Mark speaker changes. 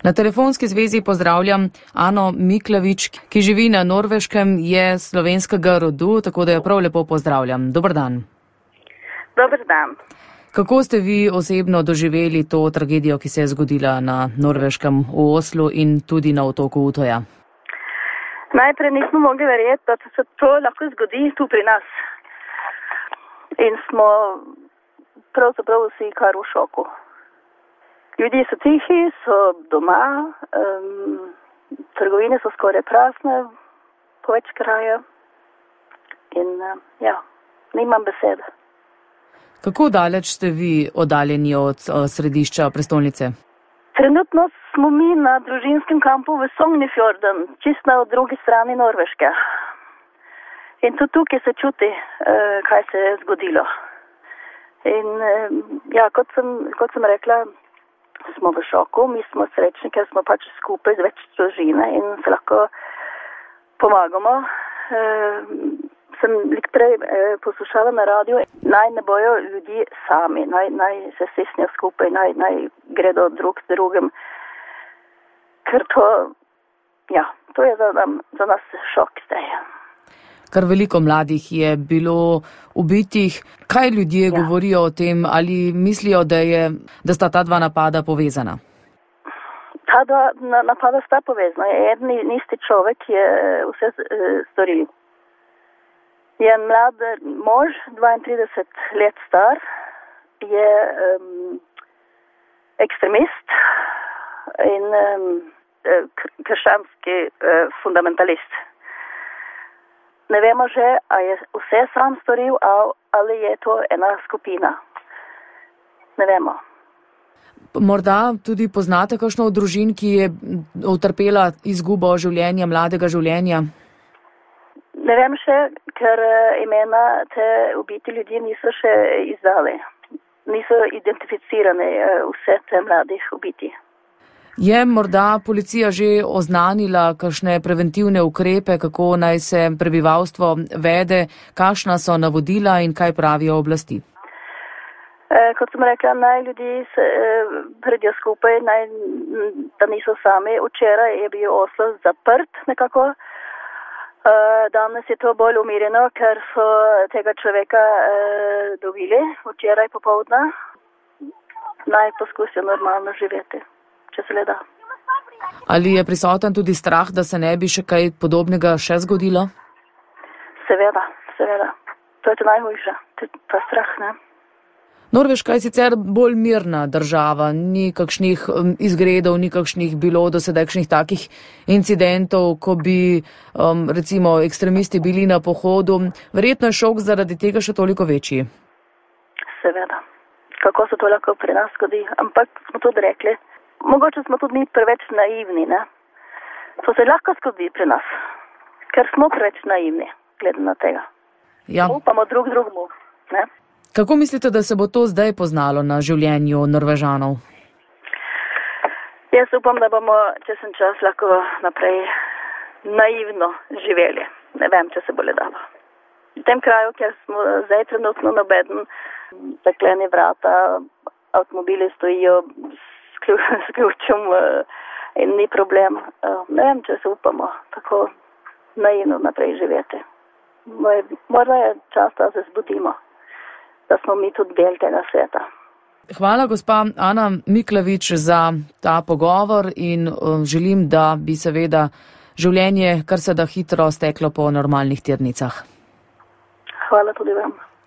Speaker 1: Na telefonski zvezi pozdravljam Ano Miklavič, ki živi na Norveškem, je slovenskega rodu, tako da jo prav lepo pozdravljam. Dober dan.
Speaker 2: Dober dan.
Speaker 1: Kako ste vi osebno doživeli to tragedijo, ki se je zgodila na Norveškem v Oslu in tudi na otoku Utoja?
Speaker 2: Najprej nismo mogli verjeti, da se to lahko zgodi tu pri nas. In smo pravzaprav vsi kar v šoku. Ljudje so tihi, so doma, trgovine so skoraj prazne, po več kraja. In nimam besede.
Speaker 1: Kako daleč ste vi oddaljeni od središča prestolnice?
Speaker 2: Trenutno smo mi na družinskem kampu v Sognefjorden, čisto na drugi strani Norveške. In tudi tukaj se čuti, kaj se je zgodilo. In kot sem rekla, smo v šoku, mi smo srečni, ker smo pač skupaj z več družine in se lahko pomagamo. Sem prej poslušala na radiju, naj ne bojo ljudi sami, naj se stisnejo skupaj, naj gredo drug z drugim. Ker to je za nas šok zdaj.
Speaker 1: Kar veliko mladih je bilo ubitih. Kaj ljudje govorijo o tem, ali mislijo, da sta ta dva napada povezana?
Speaker 2: Ta dva napada sta povezana. Eden in isti človek je vse storil. Je mlad mož, 32 let star, je ekstremist in krščanski fundamentalist. Ne vemo že, a je vse sam storil, ali je to ena skupina. Ne vemo.
Speaker 1: Morda tudi poznate kakšno od družin, ki je utrpela izgubo življenja, mladega življenja?
Speaker 2: Ne vem še, ker imena te ubiti ljudi niso še izdali. Niso identificirane vse te mladih ubiti.
Speaker 1: Je morda policija že oznanila kakšne preventivne ukrepe, kako naj se prebivalstvo vede, kakšna so navodila in kaj pravijo oblasti?
Speaker 2: Kot sem rekla, naj ljudi predijo skupaj, da niso sami. Včeraj je bil Oslo zaprt nekako. Danes je to bolj umirjeno, ker so tega človeka dobili včeraj popoldne. Naj poskusijo normalno živeti, če se le da.
Speaker 1: Ali je prisoten tudi strah, da se ne bi še kaj podobnega še zgodilo?
Speaker 2: Seveda. To je to najhujše, ta strah, ne?
Speaker 1: Norveška je sicer bolj mirna država, ni kakšnih izgredov, ni kakšnih bilo do sedaj kakšnih takih incidentov, ko bi recimo ekstremisti bili na pohodu. Verjetno je šok zaradi tega še toliko večji.
Speaker 2: Seveda. Kako se to lahko pri nas zgodi? Ampak smo tudi rekli, mogoče smo tudi mi preveč naivni, ne? To se lahko zgodi pri nas, ker smo preveč naivni, glede na tega.
Speaker 1: Ja.
Speaker 2: Upamo drugemu, ne?
Speaker 1: Kako mislite, da se bo to zdaj poznalo na življenju Norvežanov?
Speaker 2: Jaz upam, da bomo čez en čas lahko naprej naivno živeli. Ne vem, če se bo le dalo. V tem kraju, kjer smo zdaj trenutno nobeden, zakleni vrata, avtomobili stojijo s ključem in ni problem. Ne vem, če se upamo tako naivno naprej živeti. Morda je čas, da se zbudimo, da smo mi tudi del tega sveta.
Speaker 1: Hvala, gospa Ana Miklavič, za ta pogovor in želim, da bi seveda življenje kar se da hitro steklo po normalnih tirnicah.
Speaker 2: Hvala tudi vam.